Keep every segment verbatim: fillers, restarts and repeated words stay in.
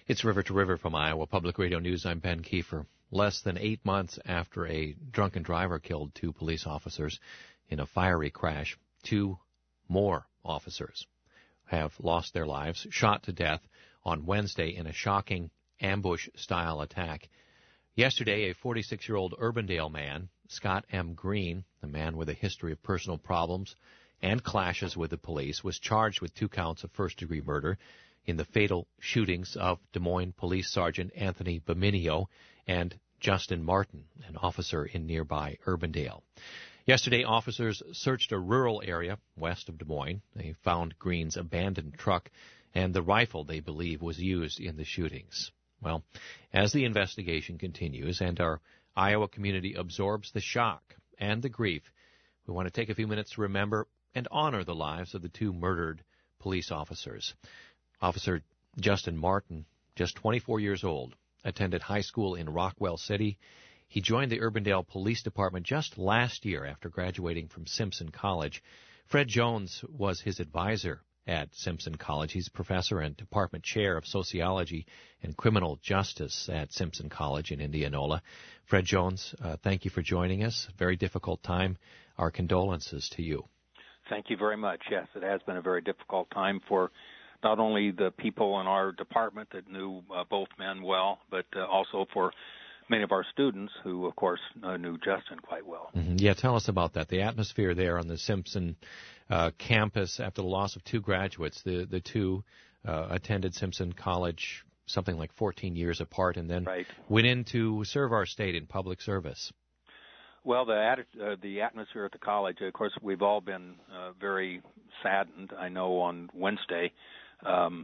It's River to River from Iowa Public Radio News. I'm Ben Kiefer. Less than eight months after a drunken driver killed two police officers in a fiery crash, two more officers have lost their lives, shot to death on Wednesday in a shocking ambush-style attack. Yesterday, a forty-six-year-old Urbandale man, Scott M. Green, a man with a history of personal problems and clashes with the police, was charged with two counts of first-degree murder in the fatal shootings of Des Moines Police Sergeant Anthony Beminio and Justin Martin, an officer in nearby Urbandale. Yesterday, officers searched a rural area west of Des Moines. They found Green's abandoned truck and the rifle they believe was used in the shootings. Well, as the investigation continues and our Iowa community absorbs the shock and the grief, we want to take a few minutes to remember and honor the lives of the two murdered police officers. Officer Justin Martin, just twenty-four years old, attended high school in Rockwell City. He joined the Urbandale Police Department just last year after graduating from Simpson College. Fred Jones was his advisor at Simpson College. He's professor and department chair of sociology and criminal justice at Simpson College in Indianola. Fred Jones, uh, thank you for joining us. Very difficult time. Our condolences to you. Thank you very much. Yes, it has been a very difficult time for not only the people in our department that knew uh, both men well, but uh, also for many of our students who, of course, uh, knew Justin quite well. Mm-hmm. Yeah, tell us about that. The atmosphere there on the Simpson uh, campus after the loss of two graduates. The the two uh, attended Simpson College something like fourteen years apart and then right. went in to serve our state in public service. Well, the uh, the atmosphere at the college, of course, we've all been uh, very saddened. I know on Wednesday, um,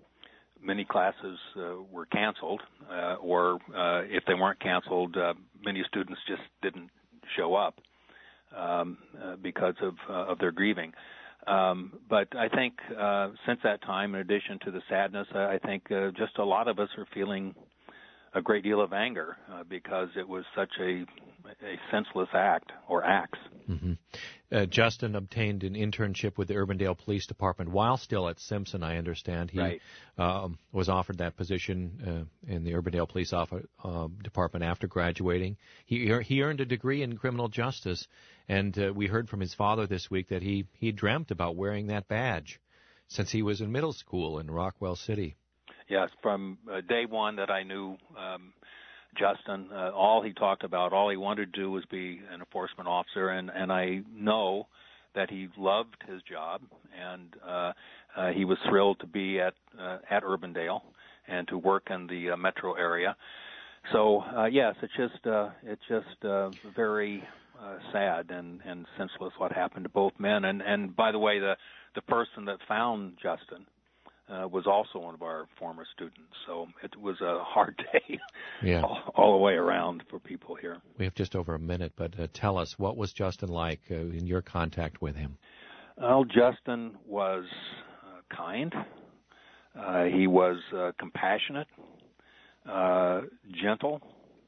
many classes uh, were canceled, uh, or uh, if they weren't canceled, uh, many students just didn't show up um, uh, because of uh, of their grieving. Um, but I think uh, since that time, in addition to the sadness, I think uh, just a lot of us are feeling a great deal of anger uh, because it was such a a senseless act or acts. Mm-hmm. Uh, Justin obtained an internship with the Urbandale Police Department while still at Simpson, I understand. He right. um, was offered that position uh, in the Urbandale Police office, uh, Department after graduating. He, he earned a degree in criminal justice, and uh, we heard from his father this week that he, he dreamt about wearing that badge since he was in middle school in Rockwell City. Yes, from uh, day one that I knew um, Justin, uh, all he talked about, all he wanted to do was be an enforcement officer, and, and I know that he loved his job, and uh, uh, he was thrilled to be at uh, at Urbandale and to work in the uh, metro area. So uh, yes, it's just uh, it's just uh, very uh, sad and, and senseless what happened to both men. And, and by the way, the the person that found Justin Uh, was also one of our former students, so it was a hard day yeah. all, all the way around for people here. We have just over a minute, but uh, tell us, what was Justin like uh, in your contact with him? Well, Justin was uh, kind. Uh, he was uh, compassionate, uh, gentle,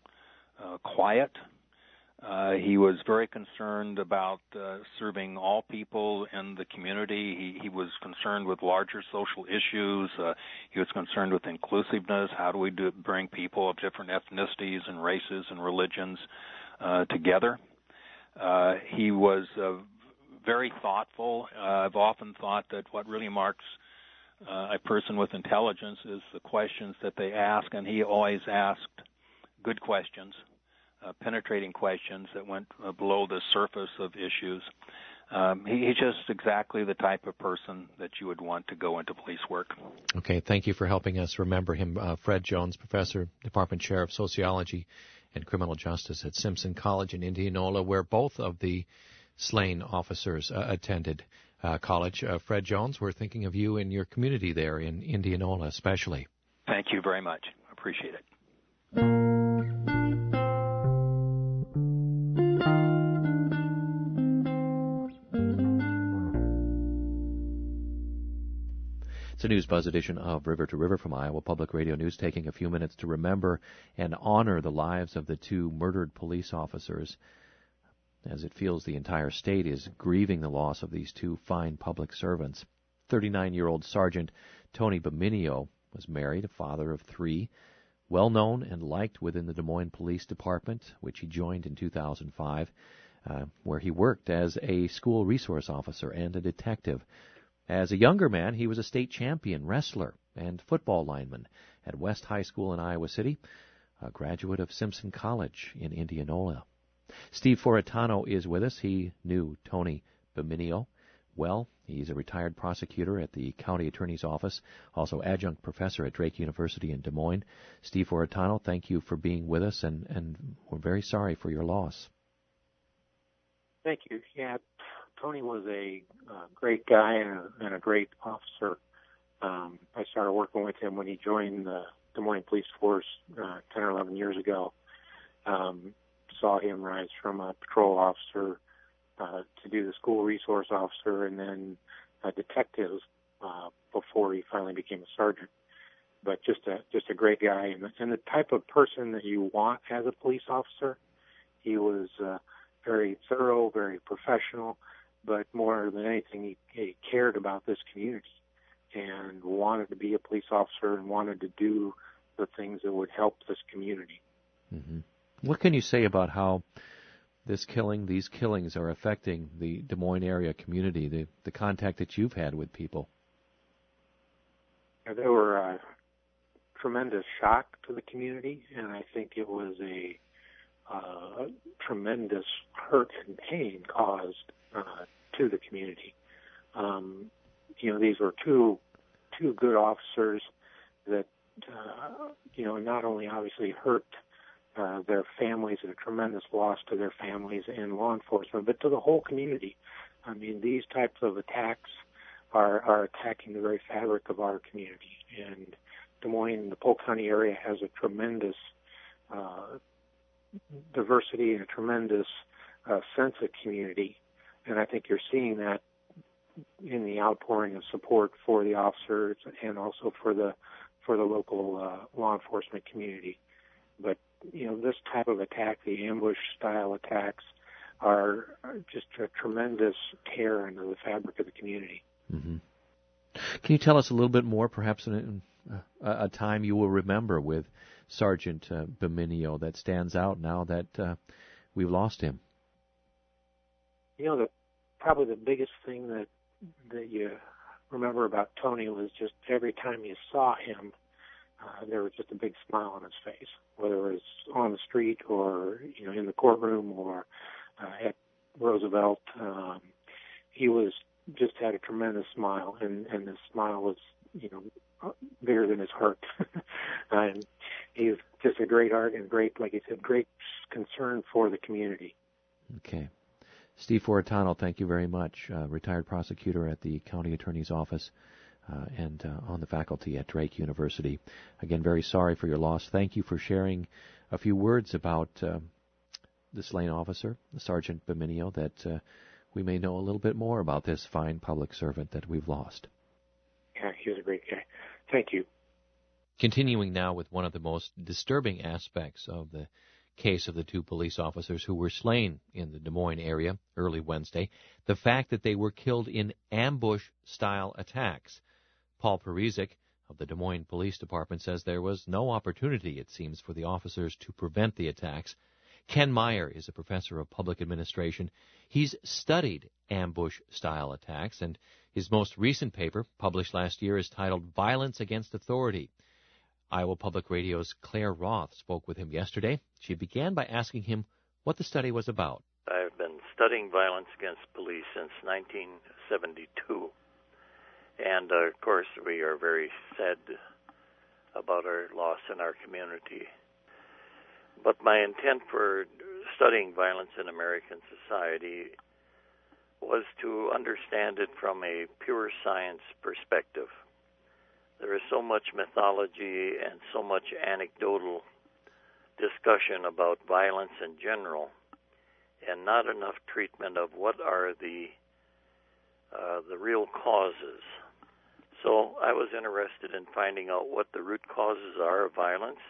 uh, quiet. Uh, he was very concerned about uh, serving all people in the community. He, he was concerned with larger social issues. Uh, he was concerned with inclusiveness. How do we do, bring people of different ethnicities and races and religions uh, together? Uh, he was uh, very thoughtful. Uh, I've often thought that what really marks uh, a person with intelligence is the questions that they ask, and he always asked good questions. Uh, penetrating questions that went uh, below the surface of issues. Um, he, he's just exactly the type of person that you would want to go into police work. Okay, thank you for helping us remember him. Uh, Fred Jones, Professor, Department Chair of Sociology and Criminal Justice at Simpson College in Indianola, where both of the slain officers uh, attended uh, college. Uh, Fred Jones, we're thinking of you and your community there in Indianola especially. Thank you very much. Appreciate it. It's a News Buzz edition of River to River from Iowa Public Radio News, taking a few minutes to remember and honor the lives of the two murdered police officers, as it feels the entire state is grieving the loss of these two fine public servants. thirty-nine-year-old Sergeant Tony Beminio was married, a father of three, well known and liked within the Des Moines Police Department, which he joined in two thousand five, uh, where he worked as a school resource officer and a detective. As a younger man, he was a state champion wrestler and football lineman at West High School in Iowa City, a graduate of Simpson College in Indianola. Steve Foretano is with us. He knew Tony Beminio well. He's a retired prosecutor at the county attorney's office, also adjunct professor at Drake University in Des Moines. Steve Foretano, thank you for being with us, and, and we're very sorry for your loss. Thank you. Yeah, Tony was a uh, great guy and a, and a great officer. Um, I started working with him when he joined the Des Moines Police Force uh, ten or eleven years ago. Um, saw him rise from a patrol officer uh, to do the school resource officer and then a detective uh, before he finally became a sergeant. But just a just a great guy and the, and the type of person that you want as a police officer. He was uh, very thorough, very professional, but more than anything, he, he cared about this community and wanted to be a police officer and wanted to do the things that would help this community. Mm-hmm. What can you say about how this killing, these killings are affecting the Des Moines area community, the, the contact that you've had with people? They were a tremendous shock to the community, and I think it was a uh, tremendous hurt and pain caused uh, to the community. Um, you know, these were two two good officers that, uh, you know, not only obviously hurt uh, their families, a tremendous loss to their families and law enforcement, but to the whole community. I mean, these types of attacks are, are attacking the very fabric of our community. And Des Moines, the Polk County area, has a tremendous uh, diversity and a tremendous uh, sense of community. And I think you're seeing that in the outpouring of support for the officers and also for the for the local uh, law enforcement community. But, you know, this type of attack, the ambush-style attacks, are just a tremendous tear into the fabric of the community. Mm-hmm. Can you tell us a little bit more, perhaps in a, a time you will remember with Sergeant uh, Beminio that stands out now that uh, we've lost him? You know, the, probably the biggest thing that that you remember about Tony was just every time you saw him, uh, there was just a big smile on his face, whether it was on the street or, you know, in the courtroom or uh, at Roosevelt. Um, he was just had a tremendous smile, and, and his smile was, you know, bigger than his heart. And he was just a great heart and great, like he said, great concern for the community. Okay. Steve Foretano, thank you very much. Uh, retired prosecutor at the county attorney's office uh, and uh, on the faculty at Drake University. Again, very sorry for your loss. Thank you for sharing a few words about uh, the slain officer, Sergeant Beminio, that uh, we may know a little bit more about this fine public servant that we've lost. Yeah, he was a great guy. Thank you. Continuing now with one of the most disturbing aspects of the case of the two police officers who were slain in the Des Moines area early Wednesday, the fact that they were killed in ambush-style attacks. Paul Parizek of the Des Moines Police Department says there was no opportunity, it seems, for the officers to prevent the attacks. Ken Meyer is a professor of public administration. He's studied ambush-style attacks, and his most recent paper, published last year, is titled Violence Against Authority. Iowa Public Radio's Claire Roth spoke with him yesterday. She began by asking him what the study was about. I've been studying violence against police since nineteen seventy-two. And, uh, of course, we are very sad about our loss in our community. But my intent for studying violence in American society was to understand it from a pure science perspective. There is so much mythology and so much anecdotal discussion about violence in general, and not enough treatment of what are the uh, the real causes. So I was interested in finding out what the root causes are of violence,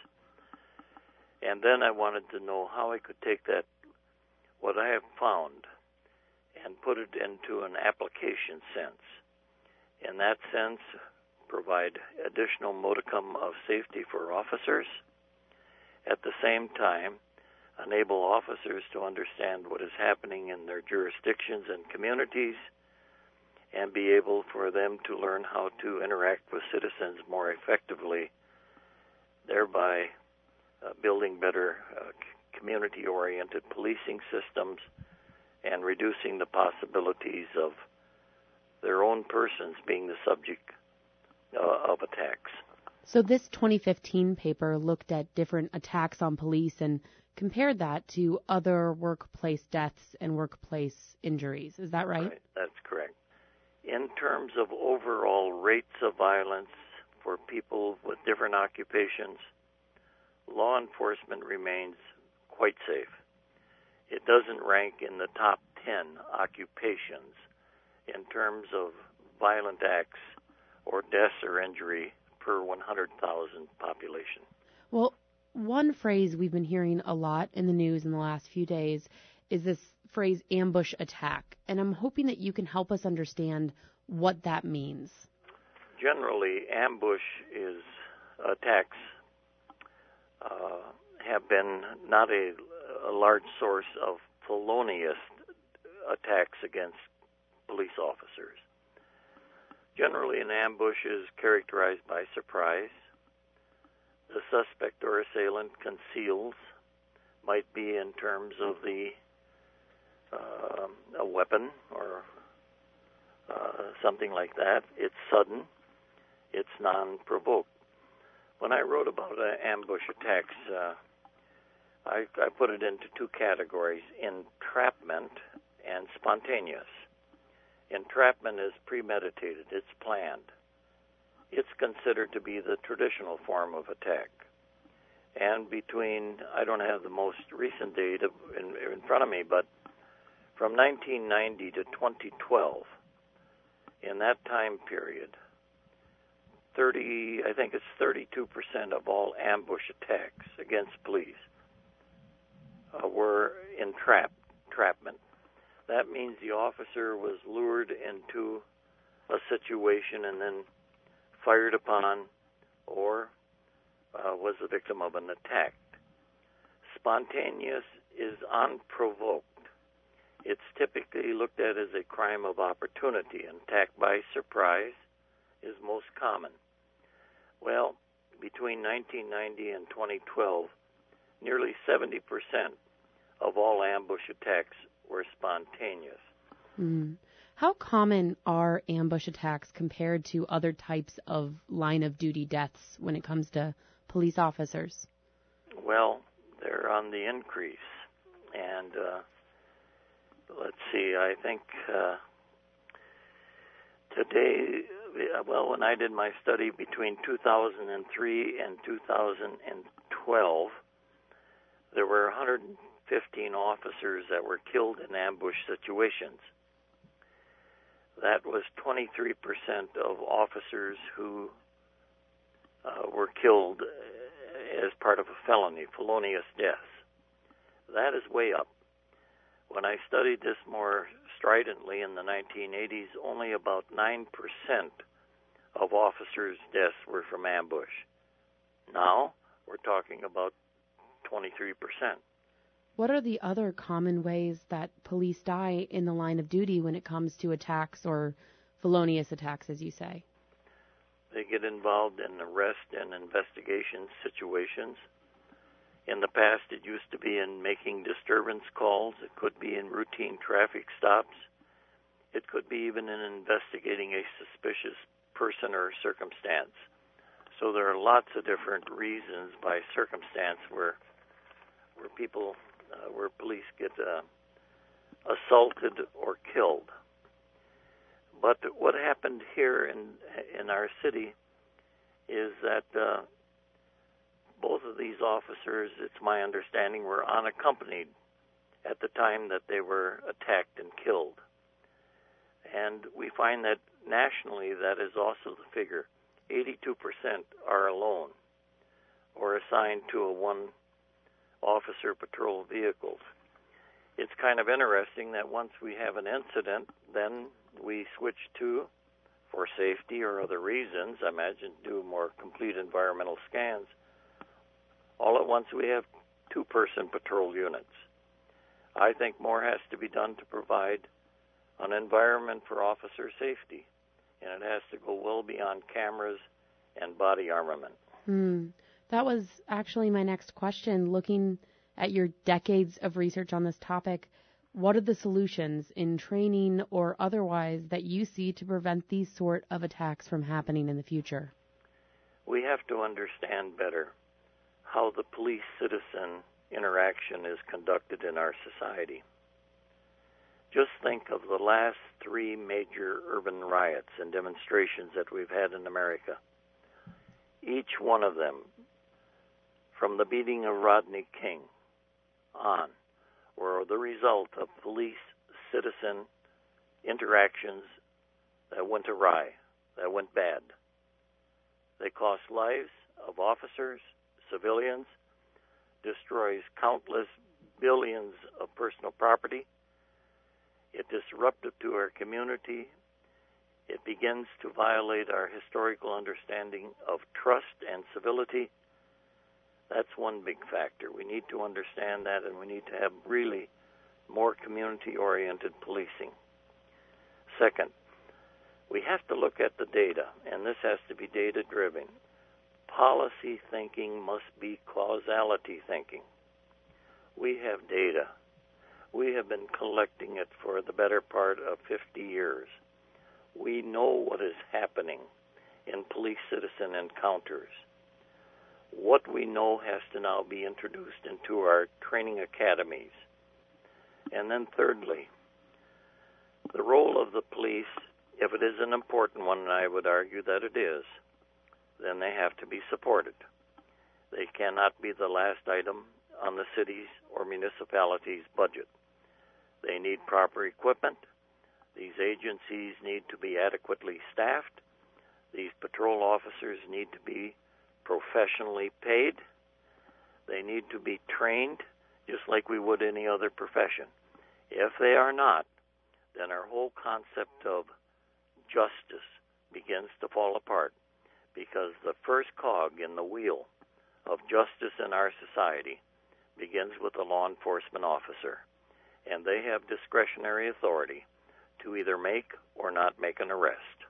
and then I wanted to know how I could take that, what I have found, and put it into an application sense. In that sense, provide additional modicum of safety for officers. At the same time, enable officers to understand what is happening in their jurisdictions and communities, and be able for them to learn how to interact with citizens more effectively, thereby uh, building better uh, community-oriented policing systems and reducing the possibilities of their own persons being the subject uh, of attacks. So this twenty fifteen paper looked at different attacks on police and compared that to other workplace deaths and workplace injuries. Is that right? Right, that's correct. In terms of overall rates of violence for people with different occupations, law enforcement remains quite safe. It doesn't rank in the top ten occupations in terms of violent acts or deaths or injury per one hundred thousand population. Well, one phrase we've been hearing a lot in the news in the last few days is this phrase ambush attack, and I'm hoping that you can help us understand what that means. Generally, ambush is attacks uh, have been not a, a large source of felonious attacks against police officers. Generally, an ambush is characterized by surprise. The suspect or assailant conceals, might be in terms of the uh, a weapon or uh, something like that. It's sudden. It's non-provoked. When I wrote about uh, ambush attacks, uh, I, I put it into two categories: entrapment and spontaneous. Entrapment is premeditated. It's planned. It's considered to be the traditional form of attack. And between, I don't have the most recent data in, in front of me, but from nineteen ninety to twenty twelve, in that time period, thirty, I think it's thirty-two percent of all ambush attacks against police uh, were entrap, entrapment. That means the officer was lured into a situation and then fired upon or uh, was the victim of an attack. Spontaneous is unprovoked. It's typically looked at as a crime of opportunity, and attack by surprise is most common. Well, between nineteen ninety and twenty twelve, nearly seventy percent of all ambush attacks were spontaneous. Mm. How common are ambush attacks compared to other types of line-of-duty deaths when it comes to police officers? Well, they're on the increase. And uh, let's see, I think uh, today, well, when I did my study between two thousand three and two thousand twelve, there were one hundred fifteen officers that were killed in ambush situations. That was twenty-three percent of officers who uh, were killed as part of a felony, felonious deaths. That is way up. When I studied this more stridently in the nineteen eighties, only about nine percent of officers' deaths were from ambush. Now, we're talking about twenty-three percent. What are the other common ways that police die in the line of duty when it comes to attacks or felonious attacks, as you say? They get involved in arrest and investigation situations. In the past, it used to be in making disturbance calls. It could be in routine traffic stops. It could be even in investigating a suspicious person or circumstance. So there are lots of different reasons by circumstance where where people, uh, where police get uh, assaulted or killed. But what happened here in in our city is that uh, both of these officers, it's my understanding, were unaccompanied at the time that they were attacked and killed. And we find that nationally that is also the figure. eighty-two percent are alone or assigned to a one-officer patrol vehicles. It's kind of interesting that once we have an incident, then we switch to for safety or other reasons, I imagine do more complete environmental scans. All at once we have two-person patrol units. I think more has to be done to provide an environment for officer safety, and it has to go well beyond cameras and body armament. Hmm. That was actually my next question. Looking at your decades of research on this topic, what are the solutions in training or otherwise that you see to prevent these sort of attacks from happening in the future? We have to understand better how the police-citizen interaction is conducted in our society. Just think of the last three major urban riots and demonstrations that we've had in America. Each one of them, from the beating of Rodney King on, were the result of police-citizen interactions that went awry, that went bad. They cost lives of officers, civilians, destroys countless billions of personal property. It disruptive to our community. It begins to violate our historical understanding of trust and civility. That's one big factor. We need to understand that, and we need to have really more community-oriented policing. Second, we have to look at the data, and this has to be data-driven. Policy thinking must be causality thinking. We have data. We have been collecting it for the better part of fifty years. We know what is happening in police-citizen encounters. What we know has to now be introduced into our training academies. And then thirdly, the role of the police, if it is an important one, and I would argue that it is, then they have to be supported. They cannot be the last item on the city's or municipality's budget. They need proper equipment. These agencies need to be adequately staffed. These patrol officers need to be professionally paid. They need to be trained just like we would any other profession. If they are not, then our whole concept of justice begins to fall apart, because the first cog in the wheel of justice in our society begins with a law enforcement officer, and they have discretionary authority to either make or not make an arrest.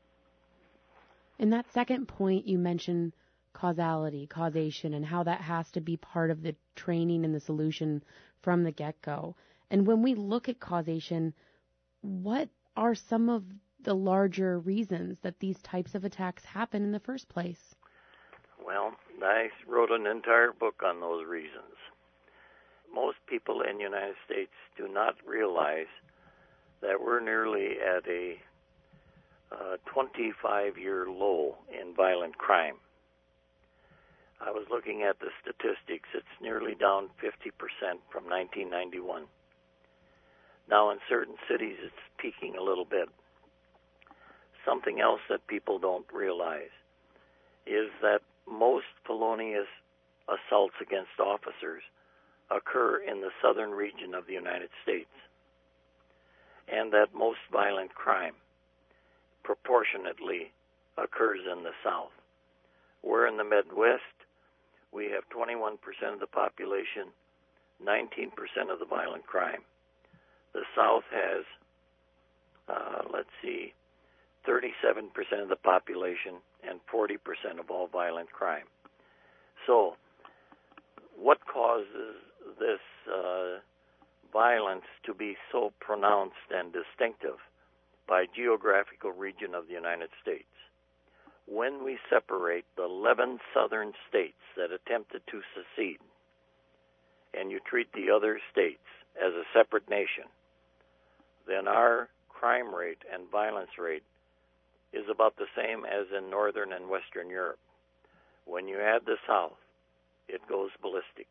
In that second point, you mentioned causality, causation, and how that has to be part of the training and the solution from the get-go. And when we look at causation, what are some of the larger reasons that these types of attacks happen in the first place? Well, I wrote an entire book on those reasons. Most people in the United States do not realize that we're nearly at a uh, twenty-five-year low in violent crime. I was looking at the statistics. It's nearly down fifty percent from nineteen ninety-one. Now, in certain cities, it's peaking a little bit. Something else that people don't realize is that most felonious assaults against officers occur in the southern region of the United States, and that most violent crime proportionately occurs in the South. We're in the Midwest. We have twenty-one percent of the population, nineteen percent of the violent crime. The South has, uh, let's see, thirty-seven percent of the population and forty percent of all violent crime. So what causes this uh, violence to be so pronounced and distinctive by geographical region of the United States? When we separate the eleven southern states that attempted to secede, and you treat the other states as a separate nation, then our crime rate and violence rate is about the same as in Northern and Western Europe. When you add the South, it goes ballistic.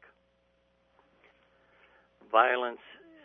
Violence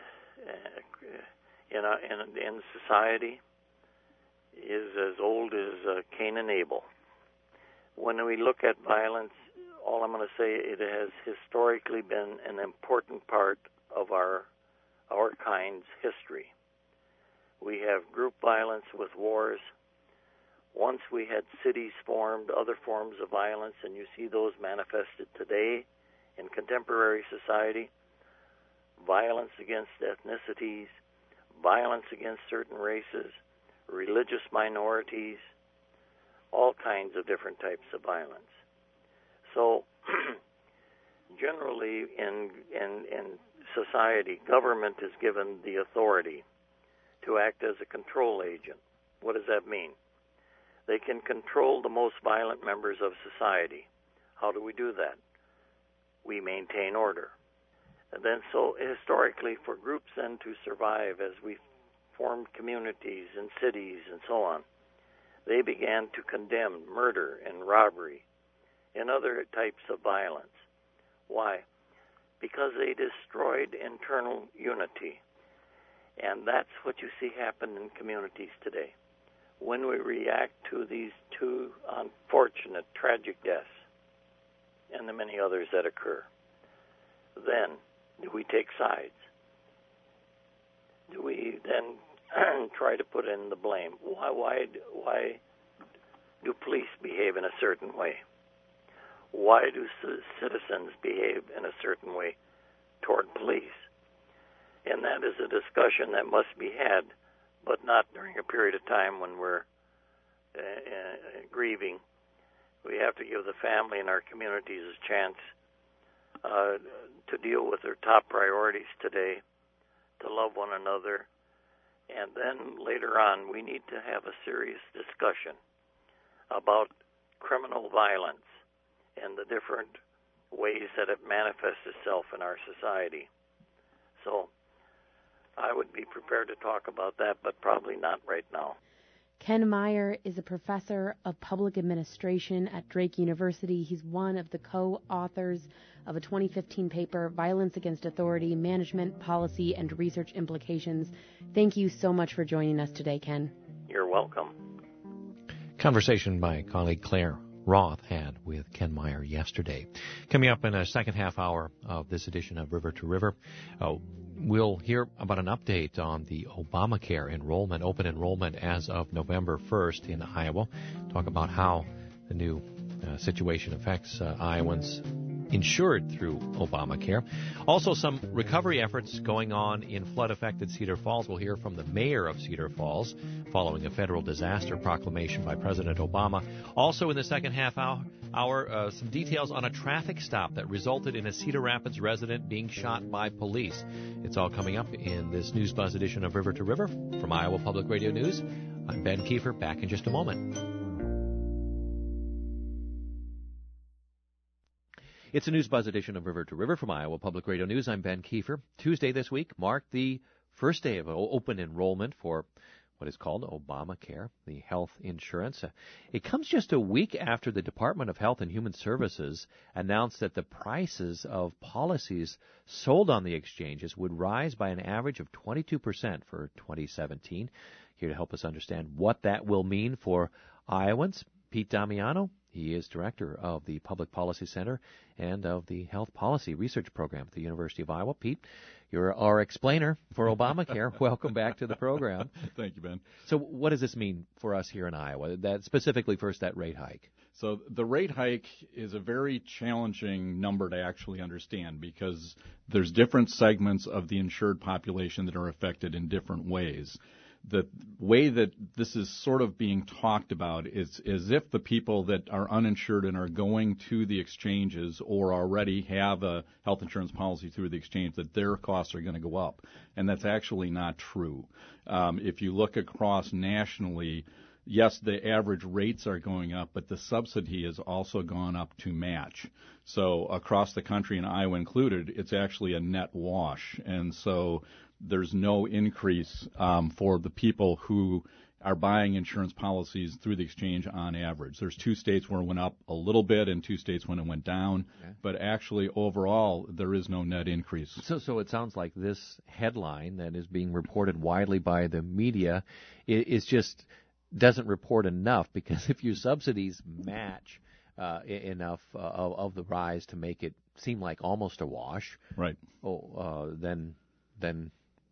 uh, in, a, in, in society is as old as uh, Cain and Abel. When we look at violence, all I'm going to say, it has historically been an important part of our our kind's history. We have group violence with wars. Once we had cities formed, other forms of violence, and you see those manifested today in contemporary society. Violence against ethnicities, violence against certain races, religious minorities, all kinds of different types of violence. So generally in, in, in society, government is given the authority to act as a control agent. What does that mean? They can control the most violent members of society. How do we do that? We maintain order. And then so historically for groups then to survive as we formed communities and cities and so on, they began to condemn murder and robbery and other types of violence. Why? Because they destroyed internal unity. And that's what you see happen in communities today. When we react to these two unfortunate, tragic deaths and the many others that occur, then do we take sides? Do we then try to put in the blame? Why, why, why do police behave in a certain way? Why do c- citizens behave in a certain way toward police? And that is a discussion that must be had, but not during a period of time when we're uh, uh, grieving. We have to give the family and our communities a chance uh, to deal with their top priorities today, to love one another, and then later on we need to have a serious discussion about criminal violence and the different ways that it manifests itself in our society. So I would be prepared to talk about that, but probably not right now. Ken Meyer is a professor of public administration at Drake University. He's one of the co-authors of a twenty fifteen paper, Violence Against Authority, Management, Policy, and Research Implications. Thank you so much for joining us today, Ken. You're welcome. Conversation my colleague Claire Roth had with Ken Meyer yesterday. Coming up in a second half hour of this edition of River to River, uh, we'll hear about an update on the Obamacare enrollment, open enrollment as of November first in Iowa. Talk about how the new uh, situation affects uh, Iowans insured through Obamacare. Also, some recovery efforts going on in flood-affected Cedar Falls. We'll hear from the mayor of Cedar Falls following a federal disaster proclamation by President Obama. Also, in the second half hour, hour uh, some details on a traffic stop that resulted in a Cedar Rapids resident being shot by police. It's all coming up in this News Buzz edition of River to River. From Iowa Public Radio News, I'm Ben Kiefer. Back in just a moment. It's a News Buzz edition of River to River from Iowa Public Radio News. I'm Ben Kiefer. Tuesday this week marked the first day of open enrollment for what is called Obamacare, the health insurance. It comes just a week after the Department of Health and Human Services announced that the prices of policies sold on the exchanges would rise by an average of twenty-two percent for twenty seventeen. Here to help us understand what that will mean for Iowans, Pete Damiano. He is director of the Public Policy Center and of the Health Policy Research Program at the University of Iowa. Pete, you're our explainer for Obamacare. Welcome back to the program. Thank you, Ben. So what does this mean for us here in Iowa, that specifically first that rate hike? So the rate hike is a very challenging number to actually understand because there's different segments of the insured population that are affected in different ways. The way that this is sort of being talked about is as if the people that are uninsured and are going to the exchanges or already have a health insurance policy through the exchange, that their costs are going to go up. And that's actually not true. Um, if you look across nationally, yes, the average rates are going up, but the subsidy has also gone up to match. So across the country, and Iowa included, it's actually a net wash. And so there's no increase um, for the people who are buying insurance policies through the exchange on average. There's two states where it went up a little bit and two states when it went down. Okay. But actually, overall, there is no net increase. So, so it sounds like this headline that is being reported widely by the media is just doesn't report enough, because if your subsidies match uh, enough uh, of, of the rise to make it seem like almost a wash, right? Oh, uh, then then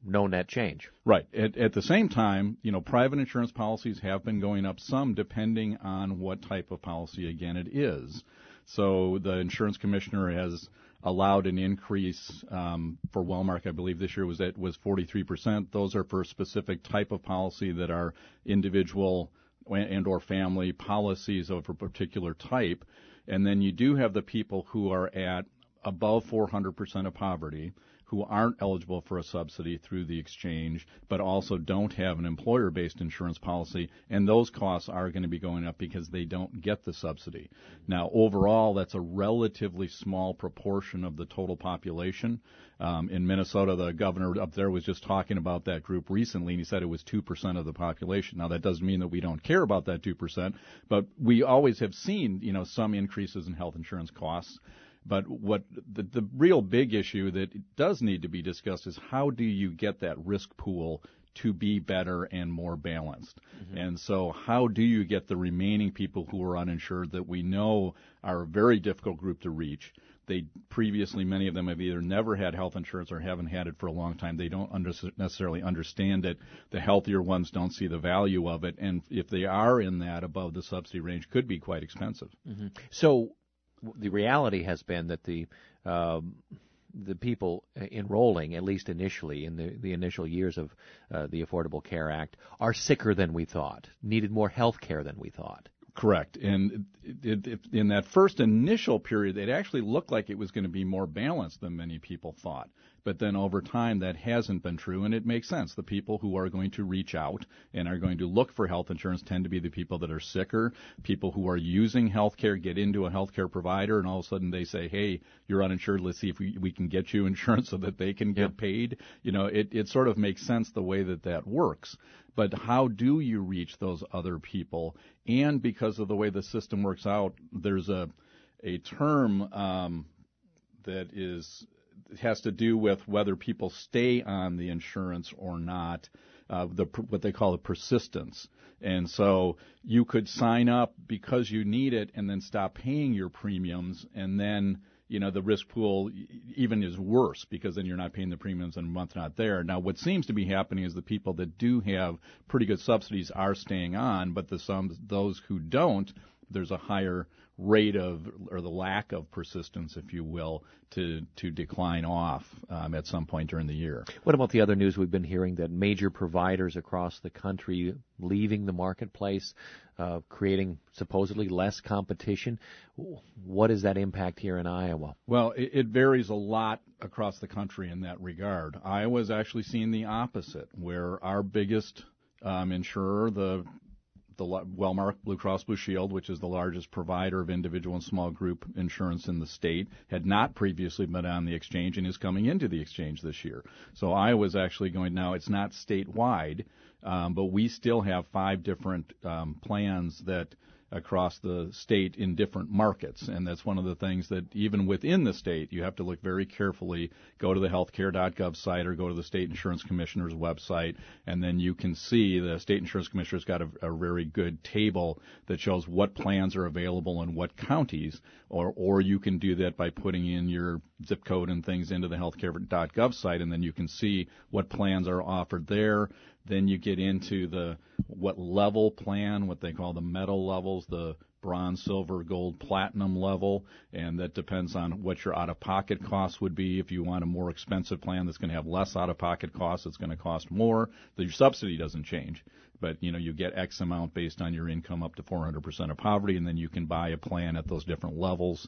no net change. Right. At, at the same time, you know, private insurance policies have been going up some depending on what type of policy, again, it is. So the insurance commissioner has allowed an increase um, for Wellmark, I believe this year was at was forty-three percent. Those are for a specific type of policy that are individual and or family policies of a particular type. And then you do have the people who are at above four hundred percent of poverty, who aren't eligible for a subsidy through the exchange, but also don't have an employer-based insurance policy, and those costs are going to be going up because they don't get the subsidy. Now, overall, that's a relatively small proportion of the total population. Um, in Minnesota, the governor up there was just talking about that group recently, and he said it was two percent of the population. Now, that doesn't mean that we don't care about that two percent, but we always have seen, you know, some increases in health insurance costs. But what the, the real big issue that does need to be discussed is how do you get that risk pool to be better and more balanced? Mm-hmm. And so how do you get the remaining people who are uninsured that we know are a very difficult group to reach? They previously, many of them have either never had health insurance or haven't had it for a long time. They don't under, necessarily understand it. The healthier ones don't see the value of it. And if they are in that above the subsidy range, could be quite expensive. Mm-hmm. So the reality has been that the um, the people enrolling, at least initially, in the, the initial years of uh, the Affordable Care Act, are sicker than we thought, needed more health care than we thought. Correct. And it, it, in that first initial period, it actually looked like it was going to be more balanced than many people thought. But then over time, that hasn't been true, and it makes sense. The people who are going to reach out and are going to look for health insurance tend to be the people that are sicker. People who are using health care get into a health care provider, and all of a sudden they say, hey, you're uninsured. Let's see if we, we can get you insurance so that they can get yeah. paid. You know, it, it sort of makes sense the way that that works. But how do you reach those other people? And because of the way the system works out, there's a a term um, that is has to do with whether people stay on the insurance or not, uh, the what they call the persistence. And so you could sign up because you need it and then stop paying your premiums, and then you know, the risk pool even is worse because then you're not paying the premiums and a month not there. Now, what seems to be happening is the people that do have pretty good subsidies are staying on, but the some those who don't, there's a higher rate of, or the lack of persistence, if you will, to to decline off um, at some point during the year. What about the other news we've been hearing that major providers across the country leaving the marketplace, uh, creating supposedly less competition? What is that impact here in Iowa? Well, it, it varies a lot across the country in that regard. Iowa's actually seeing the opposite, where our biggest um, insurer, the the Wellmark Blue Cross Blue Shield, which is the largest provider of individual and small group insurance in the state, had not previously been on the exchange and is coming into the exchange this year. So Iowa's actually going, now it's not statewide, um, but we still have five different um, plans that across the state in different markets. And that's one of the things that even within the state, you have to look very carefully, go to the healthcare dot gov site or go to the State Insurance Commissioner's website, and then you can see the State Insurance Commissioner's got a, a very good table that shows what plans are available in what counties, or, or you can do that by putting in your zip code and things into the healthcare dot gov site, and then you can see what plans are offered there. Then you get into the what level plan, what they call the metal levels, the bronze, silver, gold, platinum level, and that depends on what your out-of-pocket costs would be. If you want a more expensive plan that's going to have less out-of-pocket costs, it's going to cost more. Your subsidy doesn't change, but you know you get X amount based on your income up to four hundred percent of poverty, and then you can buy a plan at those different levels.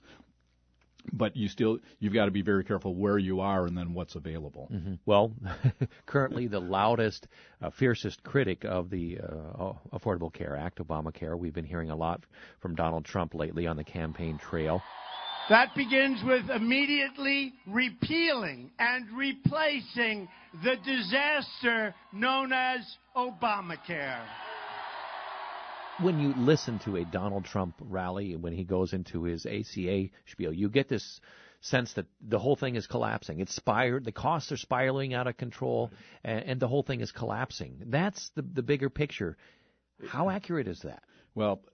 But you still, you've got to be very careful where you are and then what's available. Mm-hmm. Well, currently the loudest, uh, fiercest critic of the uh, Affordable Care Act, Obamacare, we've been hearing a lot from Donald Trump lately on the campaign trail. That begins with immediately repealing and replacing the disaster known as Obamacare. When you listen to a Donald Trump rally, when he goes into his A C A spiel, you get this sense that the whole thing is collapsing. It's spired, the costs are spiraling out of control, and, and the whole thing is collapsing. That's the the bigger picture. How accurate is that? Well,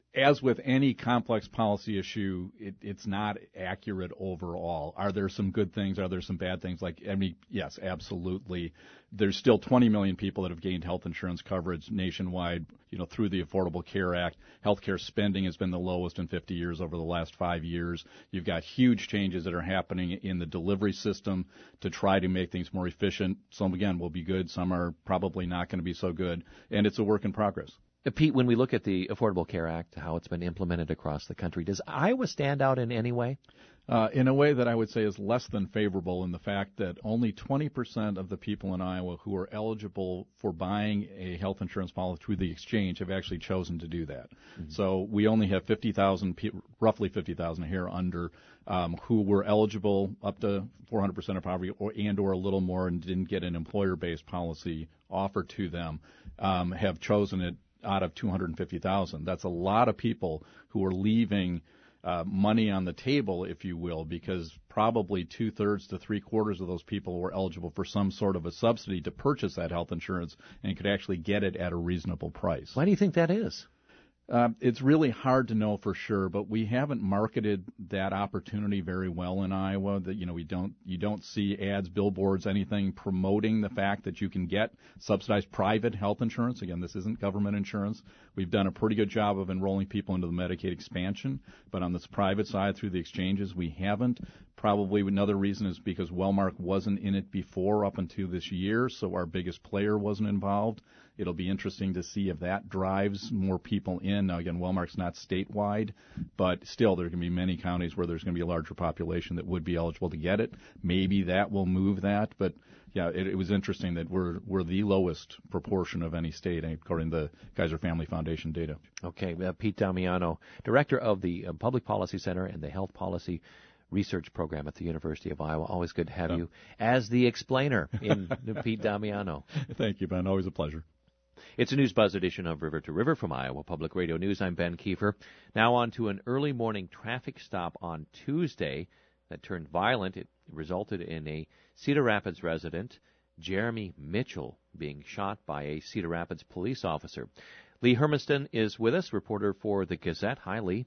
as with any complex policy issue, it, it's not accurate overall. Are there some good things? Are there some bad things? Like, I mean, yes, absolutely. There's still twenty million people that have gained health insurance coverage nationwide, you know, through the Affordable Care Act. Healthcare spending has been the lowest in fifty years over the last five years. You've got huge changes that are happening in the delivery system to try to make things more efficient. Some, again, will be good. Some are probably not going to be so good. And it's a work in progress. Uh, Pete, when we look at the Affordable Care Act, how it's been implemented across the country, does Iowa stand out in any way? Uh, in a way that I would say is less than favorable, in the fact that only twenty percent of the people in Iowa who are eligible for buying a health insurance policy through the exchange have actually chosen to do that. Mm-hmm. So we only have fifty thousand, roughly fifty thousand here under, um, who were eligible up to four hundred percent of poverty or, and or a little more and didn't get an employer-based policy offered to them, um, have chosen it out of two hundred fifty thousand. That's a lot of people who are leaving uh, money on the table, if you will, because probably two-thirds to three-quarters of those people were eligible for some sort of a subsidy to purchase that health insurance and could actually get it at a reasonable price. Why do you think that is? Uh, it's really hard to know for sure, but we haven't marketed that opportunity very well in Iowa. That you know we don't you don't see ads, billboards, anything promoting the fact that you can get subsidized private health insurance. Again, this isn't government insurance. We've done a pretty good job of enrolling people into the Medicaid expansion, but on this private side through the exchanges, we haven't. Probably another reason is because Wellmark wasn't in it before up until this year, so our biggest player wasn't involved. It'll be interesting to see if that drives more people in. Now, again, Wellmark's not statewide, but still there are going to be many counties where there's going to be a larger population that would be eligible to get it. Maybe that will move that, but yeah, it, it was interesting that we're we're the lowest proportion of any state, according to the Kaiser Family Foundation data. Okay, uh, Pete Damiano, director of the uh, Public Policy Center and the Health Policy Research Program at the University of Iowa. Always good to have yeah. you as the explainer in Pete Damiano. Thank you, Ben. Always a pleasure. It's a News Buzz edition of River to River from Iowa Public Radio News. I'm Ben Kiefer. Now on to an early morning traffic stop on Tuesday that turned violent. It resulted in a Cedar Rapids resident, Jeremy Mitchell, being shot by a Cedar Rapids police officer. Lee Hermiston is with us, reporter for the Gazette. Hi, Lee.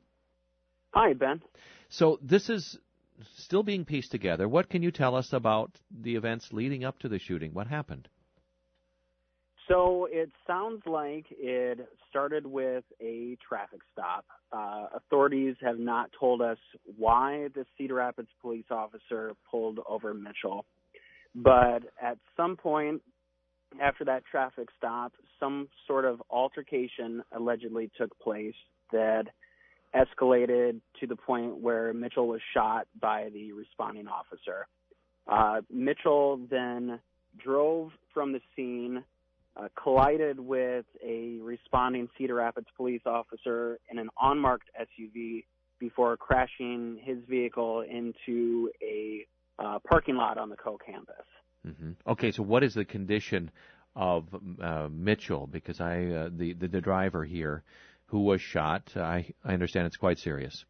Hi, Ben. So this is still being pieced together. What can you tell us about the events leading up to the shooting? What happened? So it sounds like it started with a traffic stop. Uh, authorities have not told us why the Cedar Rapids police officer pulled over Mitchell. But at some point after that traffic stop, some sort of altercation allegedly took place that escalated to the point where Mitchell was shot by the responding officer. Uh, Mitchell then drove from the scene, Uh, collided with a responding Cedar Rapids police officer in an unmarked S U V before crashing his vehicle into a uh, parking lot on the Co campus. Mm-hmm. Okay, so what is the condition of uh, Mitchell? Because I, uh, the, the the driver here, who was shot, I I understand it's quite serious.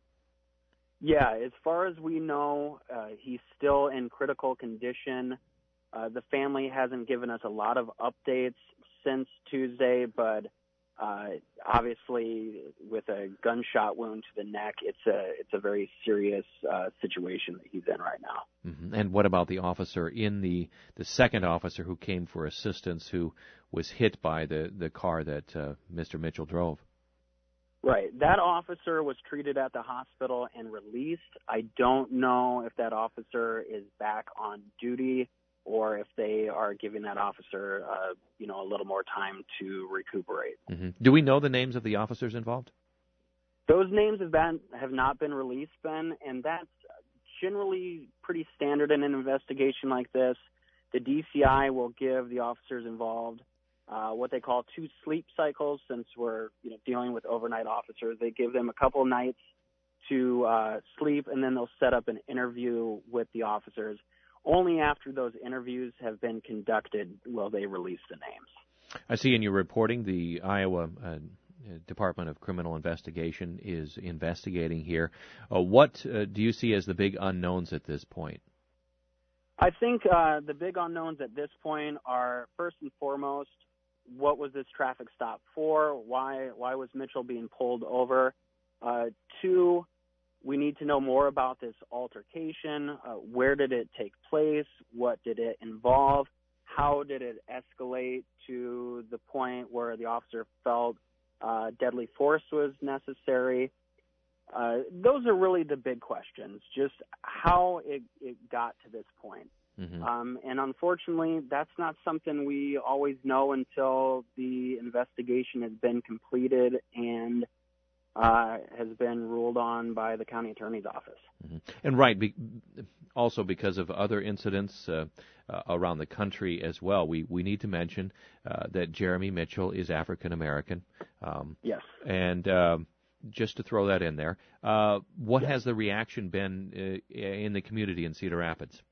Yeah, as far as we know, uh, he's still in critical condition. Uh, the family hasn't given us a lot of updates since Tuesday, but uh, obviously with a gunshot wound to the neck, it's a it's a very serious uh, situation that he's in right now. Mm-hmm. And what about the officer in the the second officer who came for assistance, who was hit by the the car that uh, Mister Mitchell drove? Right. That officer was treated at the hospital and released. I don't know if that officer is back on duty or if they are giving that officer, uh, you know, a little more time to recuperate. Mm-hmm. Do we know the names of the officers involved? Those names have been have not been released, Ben, and that's generally pretty standard in an investigation like this. The D C I will give the officers involved uh, what they call two sleep cycles, since we're you know dealing with overnight officers. They give them a couple nights to uh, sleep, and then they'll set up an interview with the officers. Only after those interviews have been conducted will they release the names. I see in your reporting the Iowa uh, Department of Criminal Investigation is investigating here. Uh, what uh, do you see as the big unknowns at this point? I think uh, the big unknowns at this point are, first and foremost, what was this traffic stop for? Why why was Mitchell being pulled over? Uh, two, we need to know more about this altercation. Uh, where did it take place? What did it involve? How did it escalate to the point where the officer felt uh, deadly force was necessary? Uh, those are really the big questions, just how it, it got to this point. Mm-hmm. Um, and unfortunately, that's not something we always know until the investigation has been completed and uh, has been ruled on by the county attorney's office. Mm-hmm. And right, be, also because of other incidents uh, uh, around the country as well, we, we need to mention uh, that Jeremy Mitchell is African American. Um, yes. And uh, just to throw that in there, uh, what yes. has the reaction been uh, in the community in Cedar Rapids?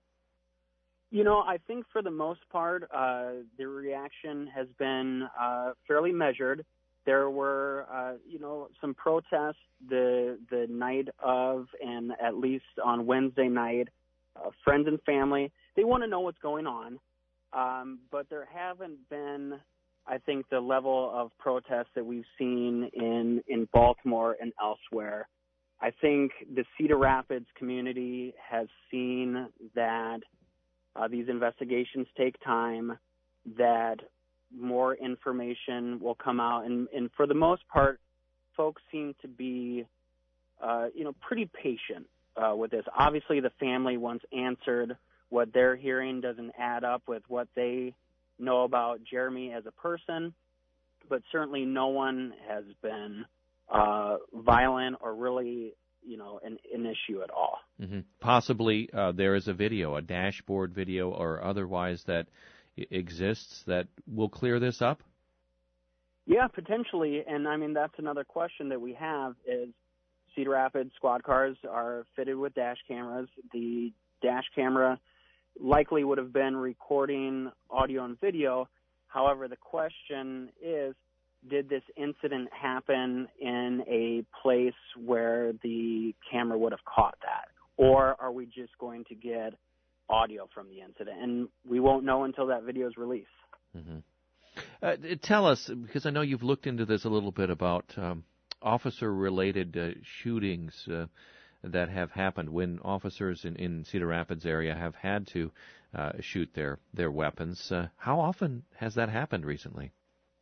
You know, I think for the most part, uh, the reaction has been uh, fairly measured. There were, uh, you know, some protests the the night of, and at least on Wednesday night, uh, friends and family, they want to know what's going on. Um, but there haven't been, I think, the level of protests that we've seen in, in Baltimore and elsewhere. I think the Cedar Rapids community has seen that Uh, these investigations take time, that more information will come out. And, and for the most part, folks seem to be, uh, you know, pretty patient uh, with this. Obviously, the family wants answered. What they're hearing doesn't add up with what they know about Jeremy as a person. But certainly no one has been uh, violent or really you know, an, an issue at all. Mm-hmm. Possibly uh, there is a video, a dashboard video or otherwise that I- exists that will clear this up? Yeah, potentially. And, I mean, that's another question that we have is Cedar Rapids squad cars are fitted with dash cameras. The dash camera likely would have been recording audio and video. However, the question is, did this incident happen in a place where the camera would have caught that? Or are we just going to get audio from the incident? And we won't know until that video is released. Mm-hmm. Uh, tell us, because I know you've looked into this a little bit, about um, officer-related uh, shootings uh, that have happened when officers in, in Cedar Rapids area have had to uh, shoot their, their weapons. Uh, how often has that happened recently?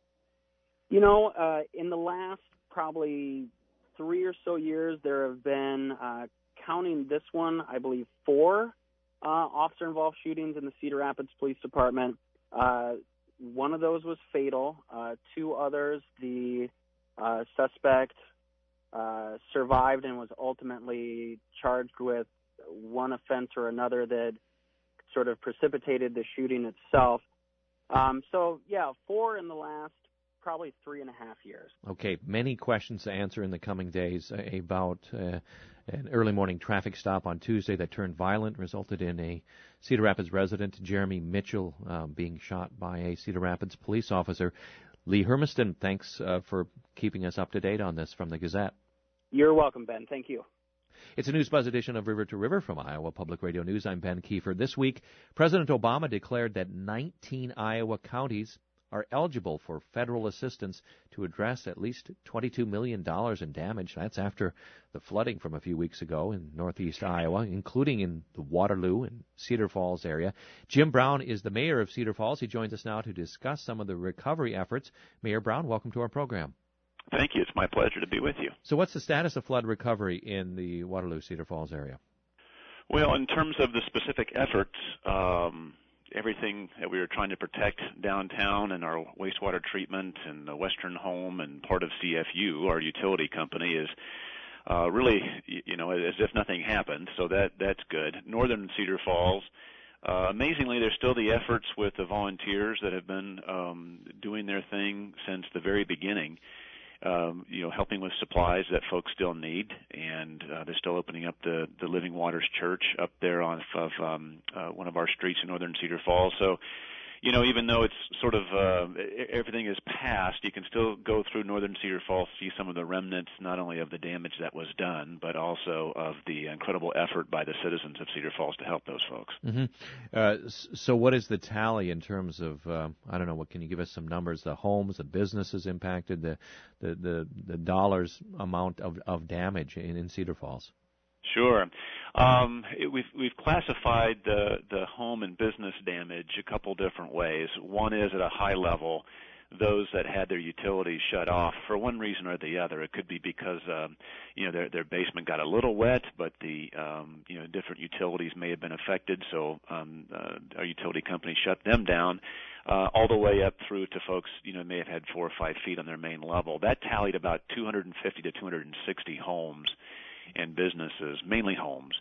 You know, uh, in the last probably three or so years, there have been, uh, counting this one, I believe four uh, officer-involved shootings in the Cedar Rapids Police Department. Uh, one of those was fatal. Uh, two others, the uh, suspect uh, survived and was ultimately charged with one offense or another that sort of precipitated the shooting itself. Um, so, yeah, four in the last probably three and a half years. Okay, many questions to answer in the coming days uh, about uh, an early morning traffic stop on Tuesday that turned violent, resulted in a Cedar Rapids resident, Jeremy Mitchell, uh, being shot by a Cedar Rapids police officer. Lee Hermiston, thanks uh, for keeping us up to date on this from the Gazette. You're welcome, Ben. Thank you. It's a News Buzz edition of River to River from Iowa Public Radio News. I'm Ben Kiefer. This week, President Obama declared that nineteen Iowa counties are eligible for federal assistance to address at least twenty-two million dollars in damage. That's after the flooding from a few weeks ago in northeast Iowa, including in the Waterloo and Cedar Falls area. Jim Brown is the mayor of Cedar Falls. He joins us now to discuss some of the recovery efforts. Mayor Brown, welcome to our program. Thank you. It's my pleasure to be with you. So what's the status of flood recovery in the Waterloo, Cedar Falls area? Well, in terms of the specific efforts, um, everything that we were trying to protect downtown and our wastewater treatment and the Western Home and part of C F U, our utility company, is uh, really, you know, as if nothing happened. So that that's good. Northern Cedar Falls, uh, amazingly, there's still the efforts with the volunteers that have been um, doing their thing since the very beginning. Um, you know, helping with supplies that folks still need, and uh, they're still opening up the, the Living Waters Church up there on of um, uh, one of our streets in northern Cedar Falls. So, you know, even though it's sort of uh, everything is past, you can still go through northern Cedar Falls, see some of the remnants, not only of the damage that was done, but also of the incredible effort by the citizens of Cedar Falls to help those folks. Mm-hmm. Uh, so what is the tally in terms of, uh, I don't know, what can you give us some numbers, the homes, the businesses impacted, the the, the, the dollars amount of, of damage in, in Cedar Falls? Sure. Um, it, we've we've classified the the home and business damage a couple different ways. One is at a high level, those that had their utilities shut off for one reason or the other. It could be because um, you know their their basement got a little wet, but the um, you know different utilities may have been affected, so um, uh, our utility company shut them down. Uh, all the way up through to folks, you know, may have had four or five feet on their main level. That tallied about two hundred fifty to two hundred sixty homes and businesses, mainly homes.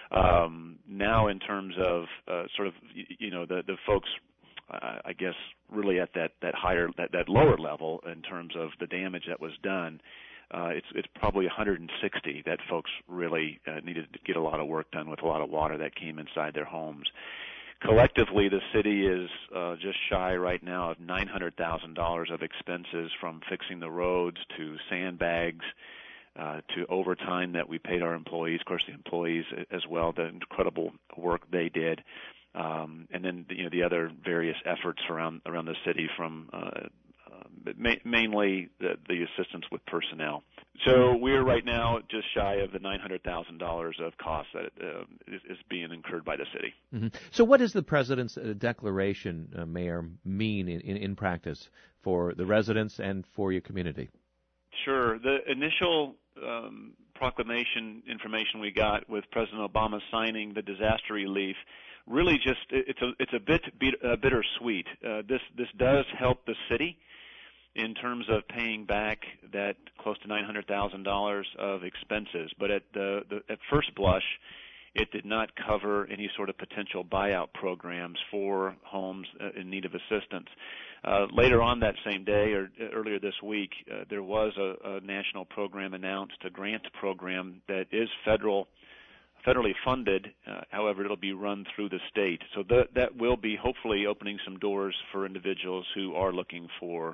Um, now, in terms of uh, sort of, you know, the the folks, uh, I guess, really at that that higher that that lower level in terms of the damage that was done, uh, it's it's probably one hundred sixty that folks really uh, needed to get a lot of work done with a lot of water that came inside their homes. Collectively, the city is uh, just shy right now of nine hundred thousand dollars of expenses, from fixing the roads to sandbags, Uh, to overtime that we paid our employees, of course the employees as well, the incredible work they did, um, and then you know the other various efforts around around the city, from uh, uh, ma- mainly the, the assistance with personnel. So we're right now just shy of the nine hundred thousand dollars of costs that uh, is, is being incurred by the city. Mm-hmm. So what does the President's uh, declaration, uh, Mayor, mean in, in, in practice for the residents and for your community? Sure. The initial um, proclamation information we got with President Obama signing the disaster relief really just it's a it's a bit uh, bittersweet. Uh, this this does help the city in terms of paying back that close to nine hundred thousand dollars of expenses, but at the, the at first blush, it did not cover any sort of potential buyout programs for homes uh, in need of assistance. Uh, later on that same day, or earlier this week, uh, there was a, a national program announced, a grant program that is federal, federally funded. Uh, however, it'll be run through the state. So that that will be hopefully opening some doors for individuals who are looking for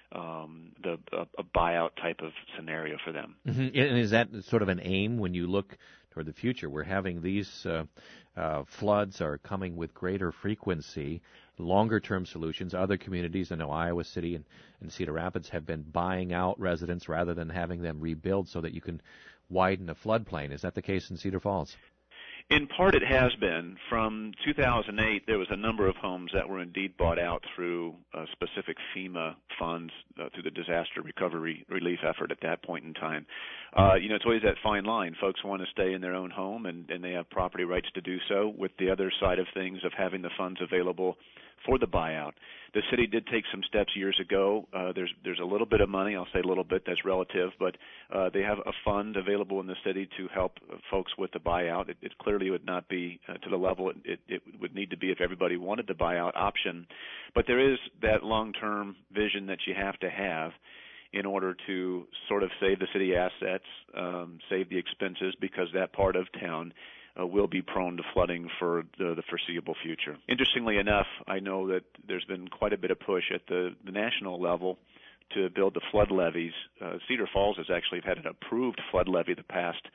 um, the a, a buyout type of scenario for them. Mm-hmm. And is that sort of an aim when you look toward the future? We're having these uh, uh, floods are coming with greater frequency. Longer-term solutions. Other communities, I know Iowa City and, and Cedar Rapids, have been buying out residents rather than having them rebuild so that you can widen a floodplain. Is that the case in Cedar Falls? In part, it has been. From two thousand eight, there was a number of homes that were indeed bought out through uh, specific FEMA funds, uh, through the disaster recovery relief effort at that point in time. Uh, you know, it's always that fine line. Folks want to stay in their own home, and, and they have property rights to do so, with the other side of things of having the funds available for the buyout. The city did take some steps years ago. Uh, there's there's a little bit of money. I'll say a little bit. That's relative, but uh, they have a fund available in the city to help folks with the buyout. It, it clearly would not be uh, to the level it, it, it would need to be if everybody wanted the buyout option. But there is that long-term vision that you have to have in order to sort of save the city assets, um, save the expenses, because that part of town Uh, will be prone to flooding for the, the foreseeable future. Interestingly enough, I know that there's been quite a bit of push at the, the national level to build the flood levees. Uh, Cedar Falls has actually had an approved flood levee the past,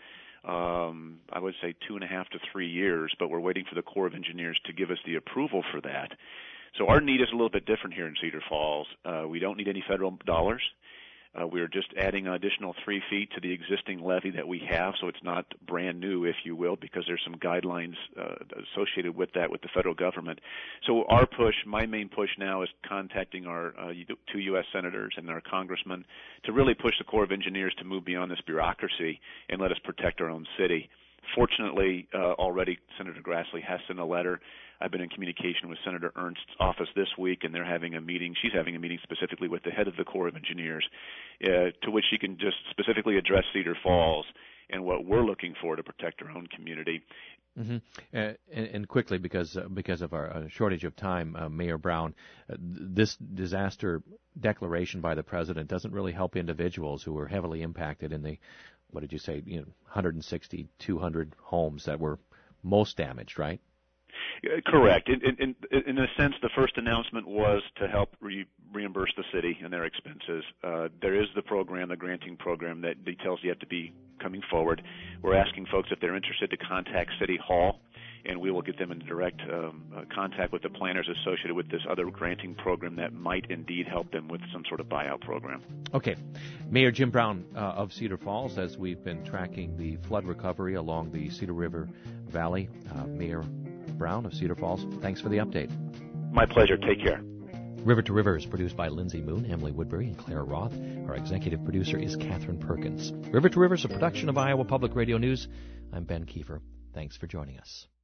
um, I would say, two and a half to three years, but we're waiting for the Corps of Engineers to give us the approval for that. So our need is a little bit different here in Cedar Falls. Uh, we don't need any federal dollars. Uh, we're just adding an additional three feet to the existing levee that we have, so it's not brand new, if you will, because there's some guidelines uh, associated with that with the federal government. So our push, my main push now, is contacting our uh, two U S senators and our congressmen to really push the Corps of Engineers to move beyond this bureaucracy and let us protect our own city. Fortunately, uh, already Senator Grassley has sent a letter. I've been in communication with Senator Ernst's office this week, and they're having a meeting. She's having a meeting specifically with the head of the Corps of Engineers, uh, to which she can just specifically address Cedar Falls and what we're looking for to protect our own community. Mm-hmm. Uh, and, and quickly, because uh, because of our uh, shortage of time, uh, Mayor Brown, uh, this disaster declaration by the president doesn't really help individuals who were heavily impacted in the, what did you say, you know, one hundred sixty, two hundred homes that were most damaged, right? Uh, correct. In, in, in a sense, the first announcement was to help re- reimburse the city and their expenses. Uh, there is the program, the granting program, that details yet to be coming forward. We're asking folks if they're interested to contact City Hall, and we will get them in direct um, uh, contact with the planners associated with this other granting program that might indeed help them with some sort of buyout program. Okay. Mayor Jim Brown uh, of Cedar Falls, as we've been tracking the flood recovery along the Cedar River Valley. Uh, Mayor Brown of Cedar Falls, thanks for the update. My pleasure. Take care. River to River is produced by Lindsay Moon, Emily Woodbury, and Claire Roth. Our executive producer is Catherine Perkins. River to River is a production of Iowa Public Radio News. I'm Ben Kiefer. Thanks for joining us.